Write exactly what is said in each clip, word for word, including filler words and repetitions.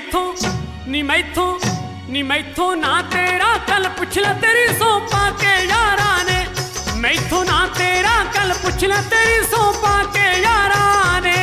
मैथों नी मैथों नी मैथों ना तेरा कल पुछ ला तेरी सौंपा के यारा ने। मैथों ना तेरा कल पुछ ला तेरी सौंपा के यारा ने।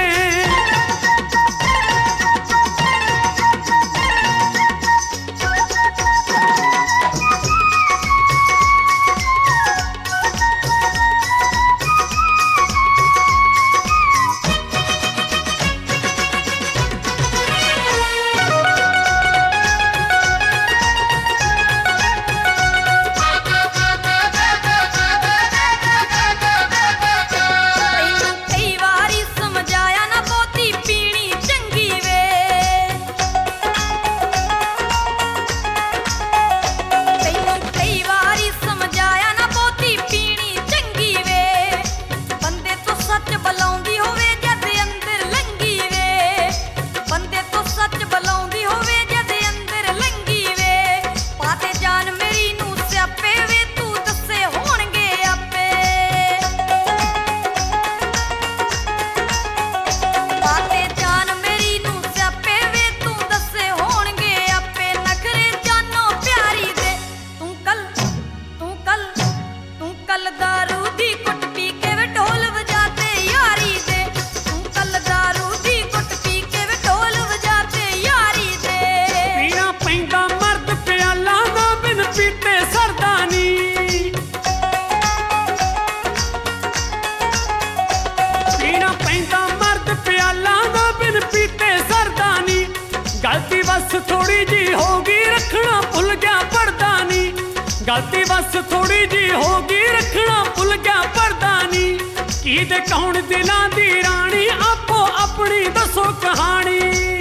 थोड़ी जी होगी रखना भुल गया पर्दा नी। गलती बस थोड़ी जी होगी रखना भुल गया पर्दा नी। की दे कौन दिलां दी रानी आपो अपनी दसो कहानी।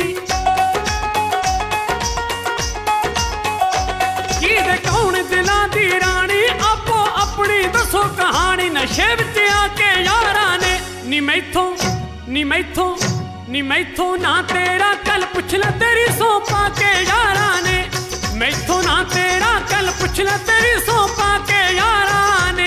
की दे कौन दिलां दी रानी आपो अपनी दसो कहानी। नशे विच आके यारा ने नी मैथों नी मैथों नी मैथों ना तेरा कल पुछ ला तेरी सौंपा के यारा ने। मैथों ना तेरा कल पुछ ला तेरी सौंपा के यारा ने।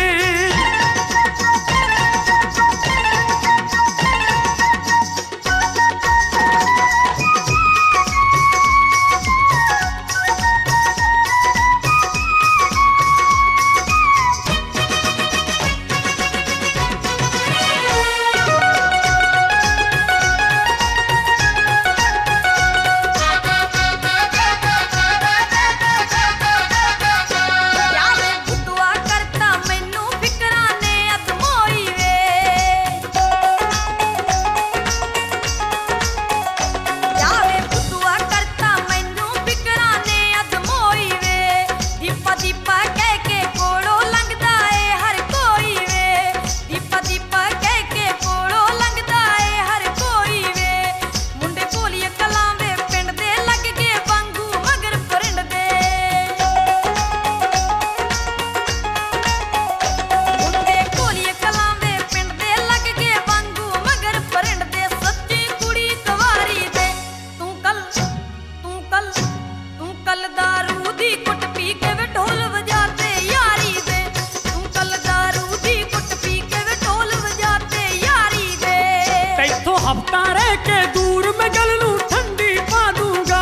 हफ्ता रह के दूर मैं गल लूं ठंडी पा दूंगा।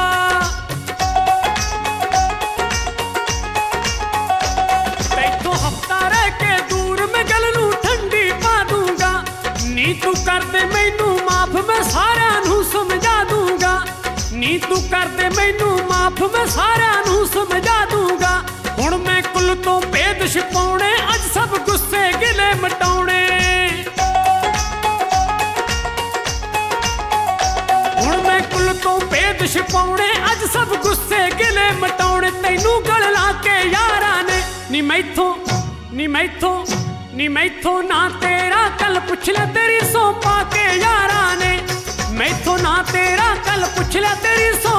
तैथों हफ्ता रह के दूर मैं गल लूं ठंडी पा दूंगा। नी तू कर दे मैनू माफ मैं सारा नू समझा दूंगा। नी तू कर दे मैनू माफ मैं सारा नू समझा दूंगा। हुण मैं कुल तो भेद छिपाउणे अज सब गुस्से गिले मटाउणे। तो भेद छिपाउणे अज सब गुस्से गिले मटाउणे। तैनू गल ला के यारा ने नी मैथों नी मैथों नी मैथों ना तेरा कल पुछ ला तेरी सौंपा के यारा ने। मैथों ना तेरा कल पुछ ला तेरी सौंपा